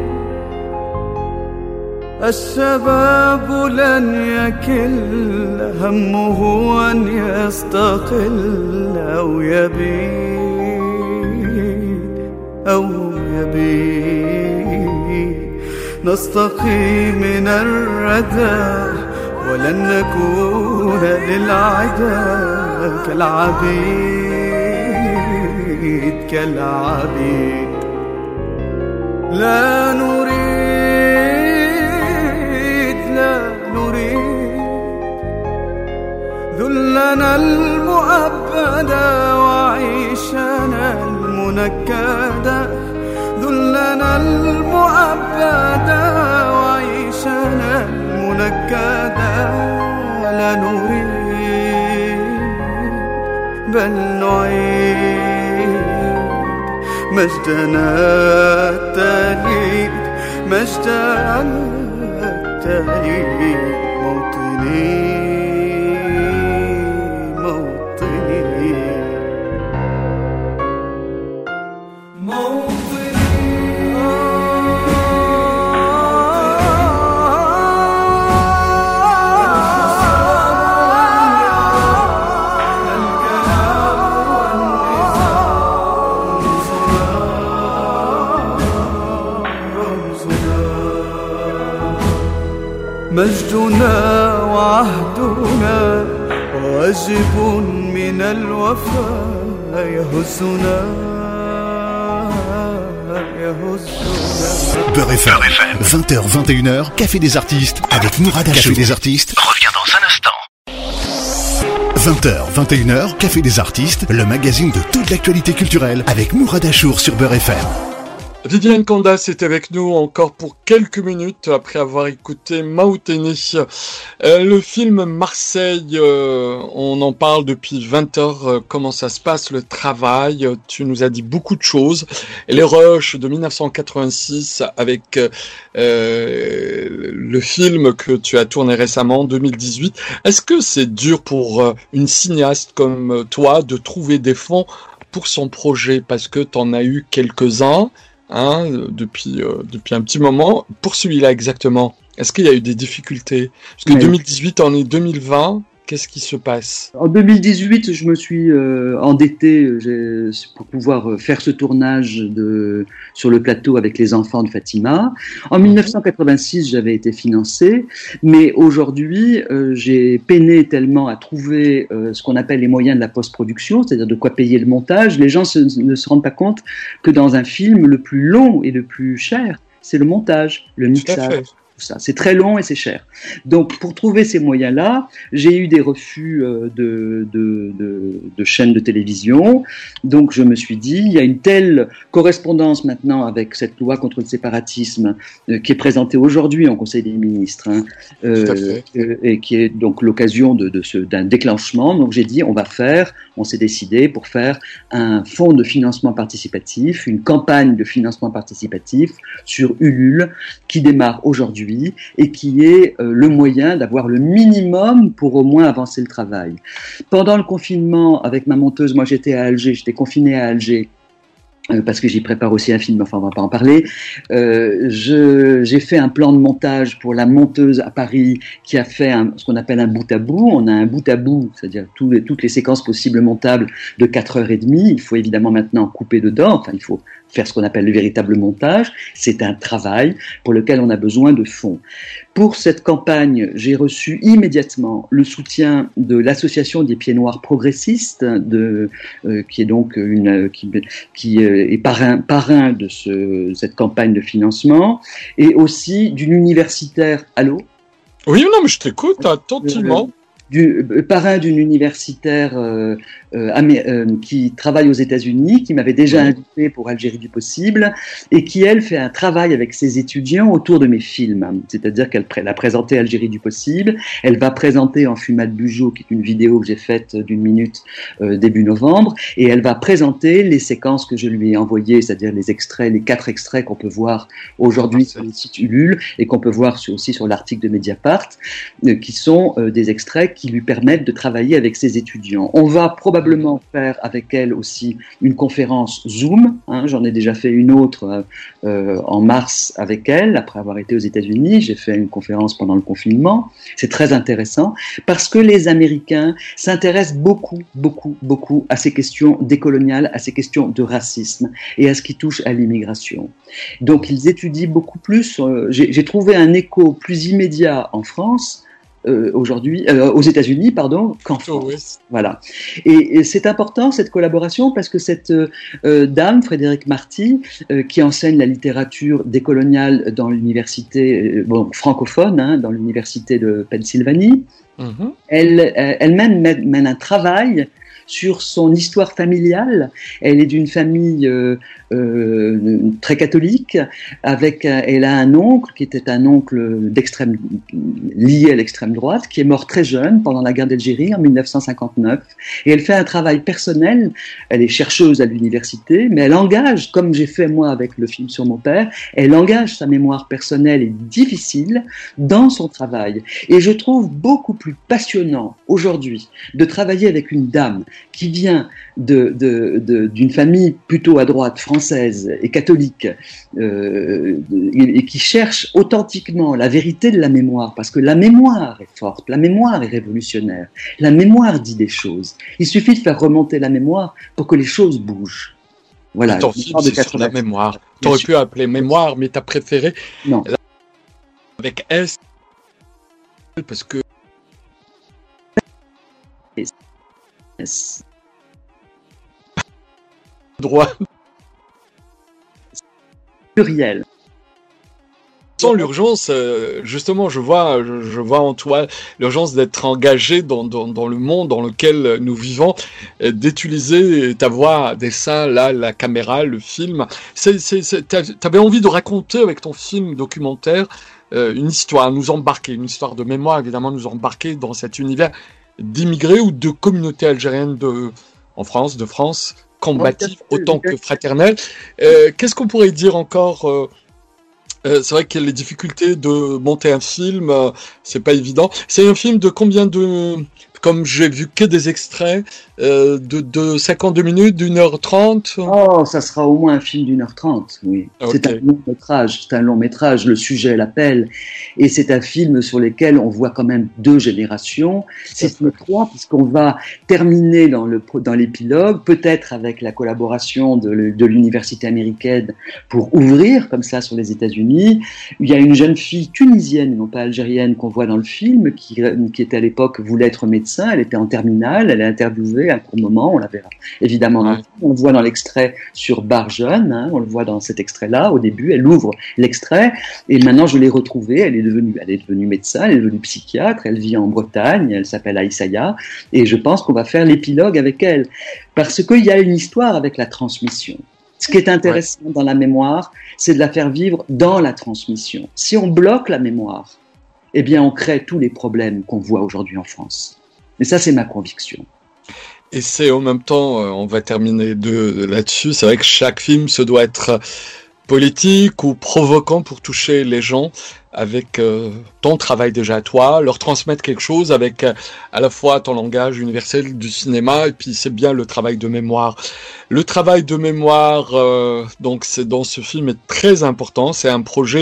الشباب لن يكل همه أن يستقل أو يبيد أو يبيد نستقي من الردى ولن نكون للعدا كالعبيد كالعبيد لا نريد لا نريد ذلنا المؤبدا وعيشنا المنكدا ذلنا المؤبدا وعيشنا المنكدا لا نريد بل نعيد مجدنا التليد مجدنا التليد موطني موطني مجدنا وعهدنا واجب من الوفاء يهزنا يهزنا Beurre F M, vingt heures vingt et une heures, Café des artistes avec Mourad Achour. Café des artistes revient dans un instant. vingt heures vingt et une heures, Café des artistes, le magazine de toute l'actualité culturelle avec Mourad Achour sur Beurre F M. Viviane Candas est avec nous encore pour quelques minutes après avoir écouté Maouteni. Euh, le film Marseille, euh, on en parle depuis vingt heures, euh, comment ça se passe, le travail, tu nous as dit beaucoup de choses. Et les rushs de dix-neuf cent quatre-vingt-six avec euh, le film que tu as tourné récemment en deux mille dix-huit. Est-ce que c'est dur pour euh, une cinéaste comme toi de trouver des fonds pour son projet, parce que tu en as eu quelques-uns Hein, depuis, euh, depuis un petit moment. Pour celui-là exactement, est-ce qu'il y a eu des difficultés? Parce que oui. deux mille dix-huit, on est deux mille vingt, qu'est-ce qui se passe? En deux mille dix-huit, je me suis euh, endetté j'ai, pour pouvoir faire ce tournage de, sur le plateau avec les enfants de Fatima. En dix-neuf cent quatre-vingt-six, j'avais été financé, mais aujourd'hui, euh, j'ai peiné tellement à trouver euh, ce qu'on appelle les moyens de la post-production, c'est-à-dire de quoi payer le montage. Les gens se, ne se rendent pas compte que dans un film, le plus long et le plus cher, c'est le montage, le mixage. Ça. C'est très long et c'est cher. Donc, pour trouver ces moyens-là, j'ai eu des refus euh, de, de, de, de chaînes de télévision. Donc, je me suis dit, il y a une telle correspondance maintenant avec cette loi contre le séparatisme euh, qui est présentée aujourd'hui en Conseil des ministres, hein, euh, euh, et qui est donc l'occasion de, de ce, d'un déclenchement. Donc, j'ai dit, on va faire, on s'est décidé pour faire un fonds de financement participatif, une campagne de financement participatif sur Ulule qui démarre aujourd'hui et qui est euh, le moyen d'avoir le minimum pour au moins avancer le travail. Pendant le confinement, avec ma monteuse, moi j'étais à Alger, j'étais confinée à Alger, euh, parce que j'y prépare aussi un film, enfin on va pas en parler. Euh, je, j'ai fait un plan de montage pour la monteuse à Paris qui a fait un, ce qu'on appelle un bout à bout. On a un bout à bout, c'est-à-dire tous les, toutes les séquences possibles montables de quatre heures et demie. Il faut évidemment maintenant couper dedans, enfin il faut faire ce qu'on appelle le véritable montage. C'est un travail pour lequel on a besoin de fonds. Pour cette campagne, j'ai reçu immédiatement le soutien de l'association des Pieds Noirs progressistes, de, euh, qui est donc une, qui, qui est parrain, parrain de ce, cette campagne de financement, et aussi d'une universitaire. Allô? Oui, non, mais je t'écoute attentivement. Euh, du euh, parrain d'une universitaire euh, euh, amé- euh, qui travaille aux États-Unis, qui m'avait déjà oui. invité pour Algérie du possible, et qui, elle, fait un travail avec ses étudiants autour de mes films. C'est-à-dire qu'elle pr- a présenté Algérie du possible, elle va présenter En fumade Bugeaud, qui est une vidéo que j'ai faite d'une minute euh, début novembre, et elle va présenter les séquences que je lui ai envoyées, c'est-à-dire les extraits, les quatre extraits qu'on peut voir aujourd'hui sur le site Ulule, et qu'on peut voir sur, aussi sur l'article de Mediapart, euh, qui sont euh, des extraits qui lui permettent de travailler avec ses étudiants. On va probablement faire avec elle aussi une conférence Zoom, hein, j'en ai déjà fait une autre euh, en mars avec elle, après avoir été aux États-Unis, j'ai fait une conférence pendant le confinement, c'est très intéressant, parce que les Américains s'intéressent beaucoup, beaucoup, beaucoup à ces questions décoloniales, à ces questions de racisme et à ce qui touche à l'immigration. Donc ils étudient beaucoup plus, euh, j'ai, j'ai trouvé un écho plus immédiat en France, Euh, aujourd'hui, euh, aux États-Unis, pardon, qu'en France. Oh oui. Voilà. Et, et c'est important cette collaboration parce que cette euh, dame, Frédéric Marty, euh, qui enseigne la littérature décoloniale dans l'université, euh, bon, francophone, hein, dans l'université de Pennsylvanie, mm-hmm. elle, elle-même mène, mène un travail sur son histoire familiale. Elle est d'une famille euh, euh, très catholique, avec, elle a un oncle qui était un oncle d'extrême, lié à l'extrême droite, qui est mort très jeune pendant la guerre d'Algérie en dix-neuf cent cinquante-neuf. Et elle fait un travail personnel. Elle est chercheuse à l'université, mais elle engage, comme j'ai fait moi avec le film sur mon père, elle engage sa mémoire personnelle et difficile dans son travail. Et je trouve beaucoup plus passionnant aujourd'hui de travailler avec une dame qui vient de, de, de, d'une famille plutôt à droite, française et catholique, euh, et, et qui cherche authentiquement la vérité de la mémoire, parce que la mémoire est forte, la mémoire est révolutionnaire, la mémoire dit des choses. Il suffit de faire remonter la mémoire pour que les choses bougent. Voilà. Ton film, c'est sur la mémoire. Tu aurais pu appeler mémoire, mais t'as préféré non. Avec S, parce que Yes. Droit. Pluriel. Sans l'urgence, justement, je vois, je vois en toi l'urgence d'être engagé dans, dans, dans le monde dans lequel nous vivons, d'utiliser ta voix, des seins, là, la caméra, le film. C'est, c'est, c'est, t'avais envie de raconter avec ton film documentaire euh, une histoire, nous embarquer, une histoire de mémoire, évidemment, nous embarquer dans cet univers d'immigrés ou de communautés algériennes de, en France, de France, combatives autant que fraternelles. Euh, qu'est-ce qu'on pourrait dire encore euh, euh, C'est vrai qu'il y a les difficultés de monter un film, euh, c'est pas évident. C'est un film de combien de... Comme j'ai vu que des extraits, euh, de, de cinquante-deux minutes, d'une heure trente. Oh, ça sera au moins un film d'une heure trente, oui. Okay. C'est un long métrage, c'est un long métrage, le sujet l'appelle, et c'est un film sur lequel on voit quand même deux générations, c'est le trois, puisqu'on va terminer dans le, dans l'épilogue, peut-être avec la collaboration de, de l'université américaine pour ouvrir, comme ça, sur les États-Unis. Il y a une jeune fille tunisienne, non pas algérienne, qu'on voit dans le film, qui, qui était à l'époque, voulait être médecin. Elle était en terminale, elle est interviewée à un court moment, on la verra évidemment dans ouais. On le voit dans l'extrait sur Barjeune, hein, on le voit dans cet extrait-là, au début, elle ouvre l'extrait, et maintenant je l'ai retrouvée, elle est devenue, elle est devenue médecin, elle est devenue psychiatre, elle vit en Bretagne, elle s'appelle Aïssaya, et je pense qu'on va faire l'épilogue avec elle, parce qu'il y a une histoire avec la transmission. Ce qui est intéressant ouais. dans la mémoire, c'est de la faire vivre dans la transmission. Si on bloque la mémoire, eh bien on crée tous les problèmes qu'on voit aujourd'hui en France. Et ça, c'est ma conviction. Et c'est en même temps, on va terminer de, là-dessus, c'est vrai que chaque film se doit être politique ou provoquant pour toucher les gens avec euh, ton travail déjà à toi, leur transmettre quelque chose avec euh, à la fois ton langage universel du cinéma et puis c'est bien le travail de mémoire. Le travail de mémoire, euh, donc c'est dans ce film est très important, c'est un projet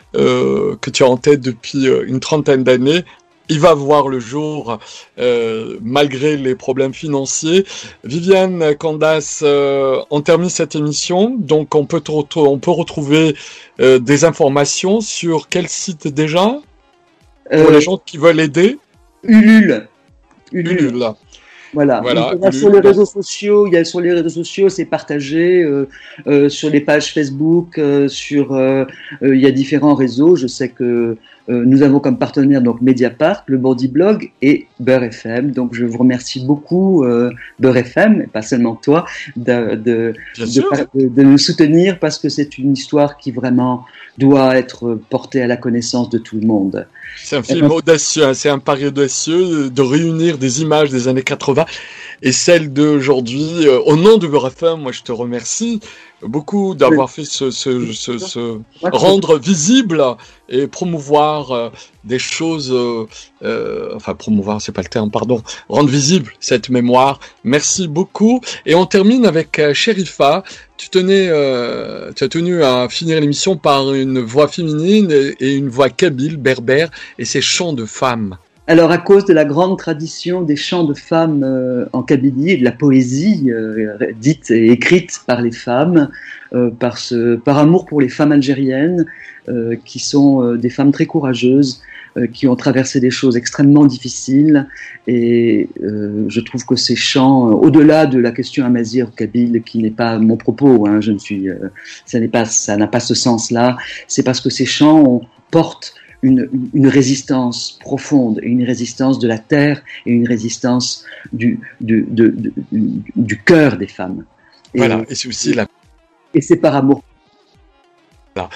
euh, que tu as en tête depuis euh, une trentaine d'années. Il va voir le jour euh, malgré les problèmes financiers. Viviane Candace, euh, on termine cette émission, donc on peut, te retrouver, on peut retrouver euh, des informations sur quel site déjà pour euh, les gens qui veulent aider. Ulule. Ulule. Ulule. Voilà. voilà. Donc, il y a sur les réseaux sociaux, il y a sur les réseaux sociaux, c'est partagé euh, euh, sur les pages Facebook, euh, sur euh, euh, il y a différents réseaux. Je sais que euh, nous avons comme partenaire donc Mediapart, le Body Blog et Beurre F M. Donc je vous remercie beaucoup euh, Beurre F M, et pas seulement toi, de de, de, de, de nous soutenir parce que c'est une histoire qui vraiment doit être portée à la connaissance de tout le monde. C'est un film audacieux, hein, c'est un pari audacieux de réunir des images des années quatre-vingts et celles d'aujourd'hui. Euh, au nom de Beurre F M, moi je te remercie beaucoup d'avoir oui. fait ce, ce, ce, ce rendre visible et promouvoir euh, des choses, euh, euh, enfin promouvoir, c'est pas le terme, pardon, rendre visible cette mémoire. Merci beaucoup. Et on termine avec euh, Sherifa. Tu tenais, euh, tu as tenu à finir l'émission par une voix féminine et, et une voix kabyle, berbère, et ces chants de femmes. Alors, à cause de la grande tradition des chants de femmes euh, en Kabylie et de la poésie euh, dite et écrite par les femmes, euh, par, ce, par amour pour les femmes algériennes, euh, qui sont euh, des femmes très courageuses, euh, qui ont traversé des choses extrêmement difficiles. Et euh, je trouve que ces chants, euh, au-delà de la question amazigh kabyle, qui n'est pas mon propos, hein, je ne suis, euh, ça n'est pas, ça n'a pas ce sens-là. C'est parce que ces chants ont, portent Une, une résistance profonde, une résistance de la terre et une résistance du, du, de, de, du, du cœur des femmes. Et, voilà, et c'est aussi la... Et c'est par amour. Voilà.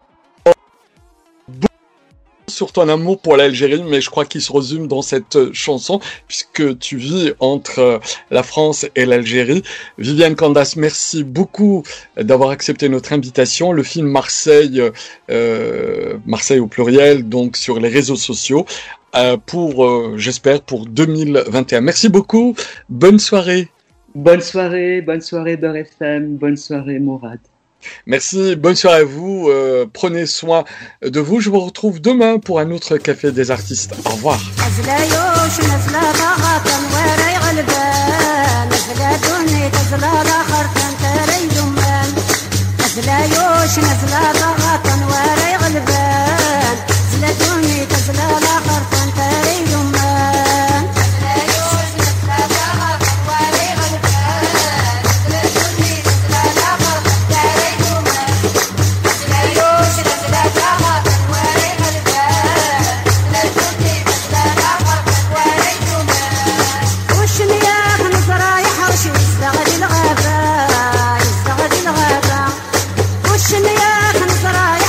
Sur ton amour pour l'Algérie, mais je crois qu'il se résume dans cette chanson, puisque tu vis entre la France et l'Algérie. Viviane Candace, merci beaucoup d'avoir accepté notre invitation. Le film Marseille, euh, Marseille au pluriel, donc sur les réseaux sociaux, euh, pour, euh, j'espère, pour deux mille vingt et un. Merci beaucoup, bonne soirée. Bonne soirée, bonne soirée Beurre F M, bonne soirée Mourad. Merci, bonne soirée à vous, euh, prenez soin de vous, je vous retrouve demain pour un autre Café des Artistes. Au revoir. وش يا خنصرايا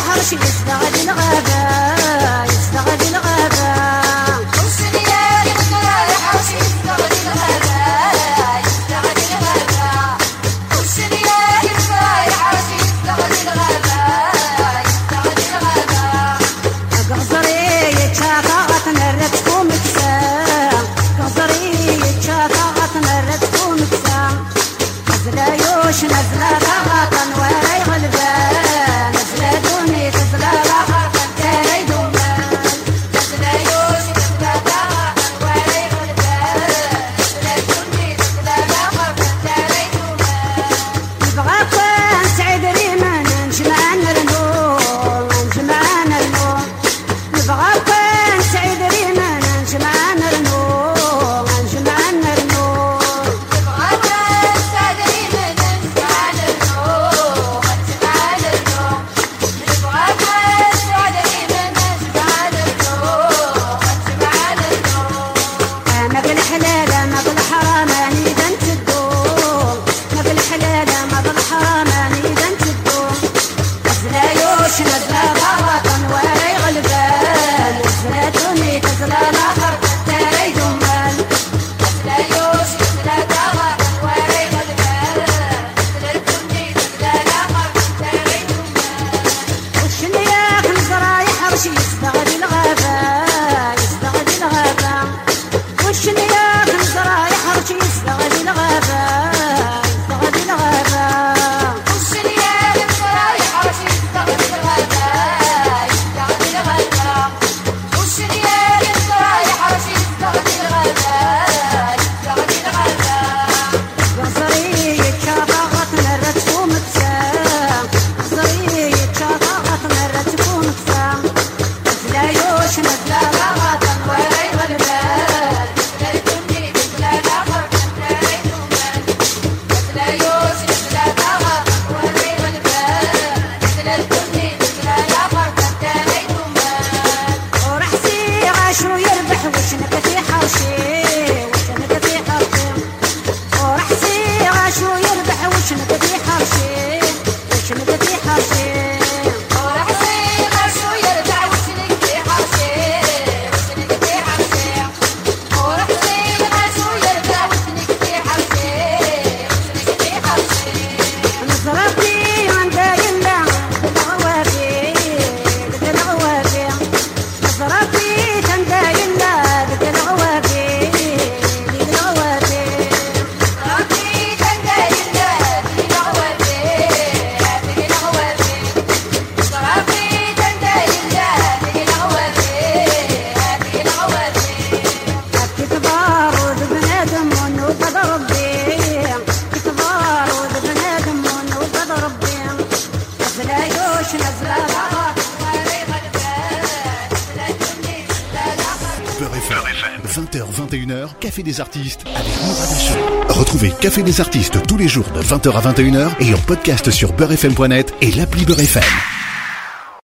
vingt heures vingt et une heures, Café des Artistes avec Mourad Achour. Retrouvez Café des Artistes tous les jours de vingt heures à vingt et une heures et en podcast sur beurre f m point net et l'appli Beurre F M.